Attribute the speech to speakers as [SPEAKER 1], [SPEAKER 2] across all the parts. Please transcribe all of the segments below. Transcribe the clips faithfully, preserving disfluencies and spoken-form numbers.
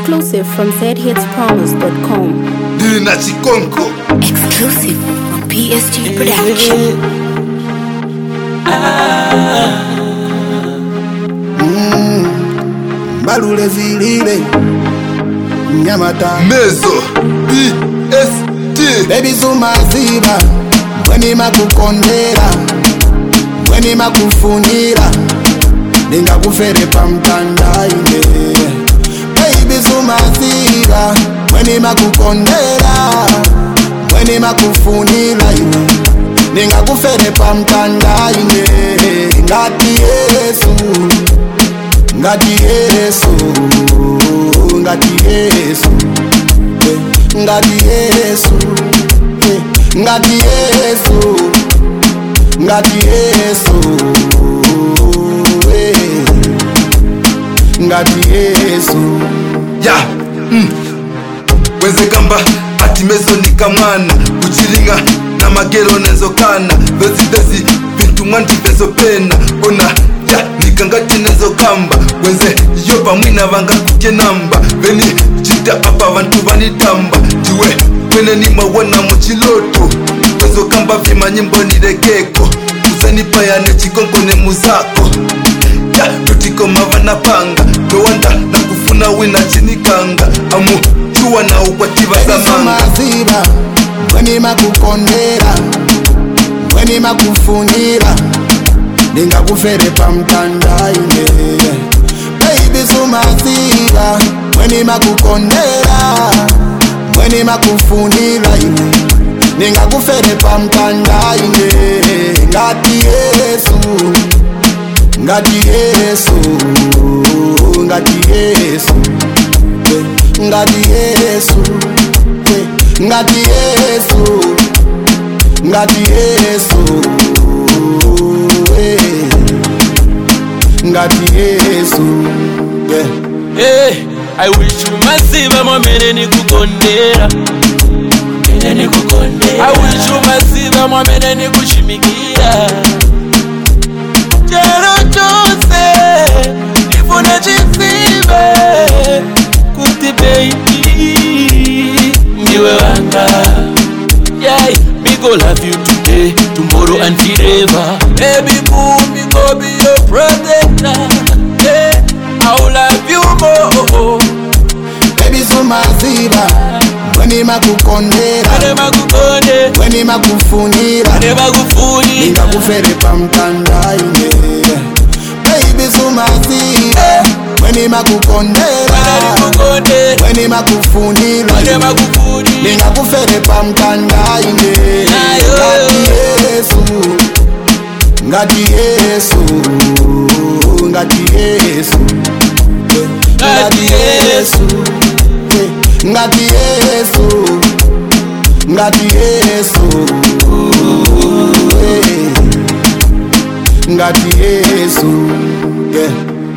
[SPEAKER 1] Exclusive from zed hits promos dot com.
[SPEAKER 2] Dina Chikonko.
[SPEAKER 1] Exclusive from P S G Production.
[SPEAKER 3] Ah. Mm. Balule zilile Nyamata
[SPEAKER 2] Mezo P S T.
[SPEAKER 3] Baby zuma ziba Mweni makukondera Mweni makufunira Ninga kufere pamtanda ine Baby zuma ziba Mweni makukondera Mweni makufunira ine Ninga kufere pamtanda ine Ngati Yesu Ngati Yesu Ngati Yesu Ngati Yesu Ngati Yesu Ngati Yesu Ngati Yesu
[SPEAKER 2] Ya mm. Weze kamba ati mezo nikamwana Uchiringa na magero nezokana Vezi vezi vintu mwanti vezo pena Ona ya nikangati nezo kamba Wenze yoba mwina vanga kuke namba Veni chita apa vantu vanitamba Jiwe kwene ni mawana mochiloto Wezo kamba vima nyimbo nirekeko Uzani payane chikonko ne muzako Ya dutiko mavana panga Dowanda na kufuna wina chinikanga Amu chuwa na ukwatiba zamanga
[SPEAKER 3] maziba Mweni makukondera Mweni makufunira Ninga kufere pamtanda ine Baby sumaziba Mweni makukondera Mweni makufunira ine Ninga kufere pamtanda ine Ngati Yesu Ngati Yesu Ngati Yesu Ngati Yesu Ngati Yesu Ngati Yesu Ngati Yesu yeah.
[SPEAKER 4] Hey, I wish you masiva mwamene nikukondera Mene nikukondera I wish you masiva mwamene nikushimikia Chero chose Nifuna chisive Kuti baby Ndiwe wanga Yeah, me go love you today Tomorrow and forever Baby boo, me go be your protector Yeah, I'll love you more
[SPEAKER 3] Baby sumaziba Mweni makukondera
[SPEAKER 4] Mweni makukondera
[SPEAKER 3] Mweni makufunira
[SPEAKER 4] Mweni makufunira
[SPEAKER 3] Ninga kufere pamtanda ine Baby sumaziba Mweni makukondera Mweni makufunira
[SPEAKER 4] Mweni makufunira
[SPEAKER 3] Ninga kufere pamtanda ine Ngati Yesu Ngati Yesu Ngati Yesu Ngati Yesu Ngati Yesu Ngati Yesu yeah.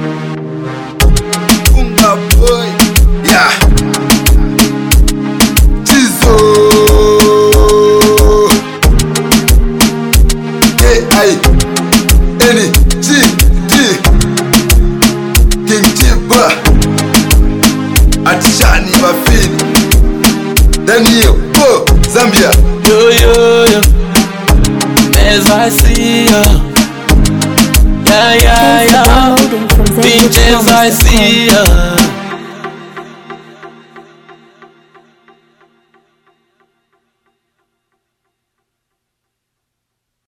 [SPEAKER 2] Unga boy Yeah Chizo K I N G D King Tiba Atishani Mafini Daniel